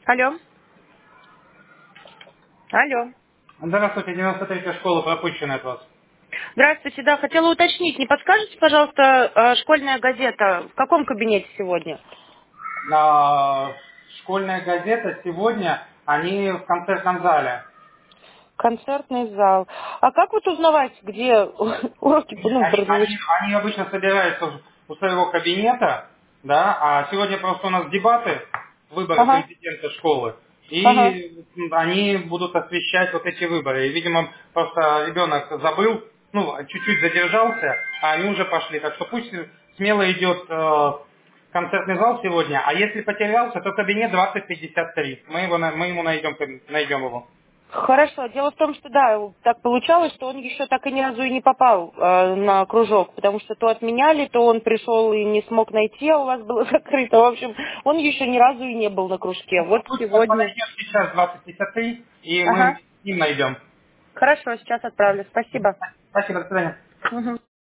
Алло. Алло. Здравствуйте, 93-я школа, пропущенная от вас. Здравствуйте, да, хотела уточнить, не подскажете, пожалуйста, школьная газета, в каком кабинете сегодня? Школьная газета сегодня, они в концертном зале. Концертный зал. А как вот узнавать, где уроки, Они, они обычно собираются у своего кабинета, да, а сегодня просто у нас дебаты, выборы Ага, президента школы, ага. и они будут освещать вот эти выборы. И, видимо, просто ребенок забыл, ну, чуть-чуть задержался, а они уже пошли. Так что пусть смело идет концертный зал сегодня, а если потерялся, то кабинет 2053. Мы ему найдем его. Хорошо. Дело в том, что да, так получалось, что он еще так и ни разу и не попал на кружок, потому что то отменяли, то он пришел и не смог найти, а у вас было закрыто. В общем, он еще ни разу и не был на кружке. Ну, Вот пусть сегодня. подойдет сейчас 2053, и мы Ага. с ним найдем. Хорошо, сейчас отправлю. Спасибо. Спасибо, до свидания. Мгм.